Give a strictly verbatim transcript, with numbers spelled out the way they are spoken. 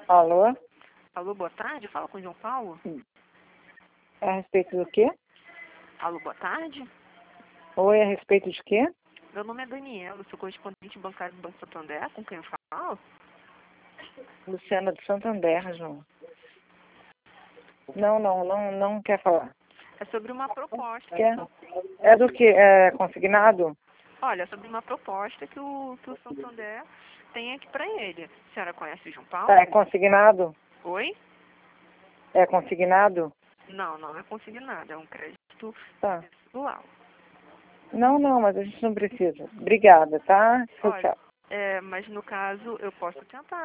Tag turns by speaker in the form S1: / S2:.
S1: Alô?
S2: Alô, boa tarde. Fala com o João Paulo.
S1: É a respeito do quê?
S2: Alô, boa tarde.
S1: Oi, a respeito de quê?
S2: Meu nome é Daniela, eu sou correspondente bancário do Banco Santander. Com quem eu falo?
S1: Luciana do Santander, João. Não, não, não, não quer falar.
S2: É sobre uma proposta.
S1: Quer? É do que? É consignado?
S2: Olha, é sobre uma proposta que o, que o Santander tem aqui para ele. A senhora conhece o João Paulo?
S1: Tá, é consignado?
S2: Oi?
S1: É consignado?
S2: Não, não é consignado. É um crédito
S1: Tá.
S2: pessoal.
S1: Não, não, mas a gente não precisa. Obrigada, tá? Tchau,
S2: Olha,
S1: tchau.
S2: é, mas no caso eu posso tentar.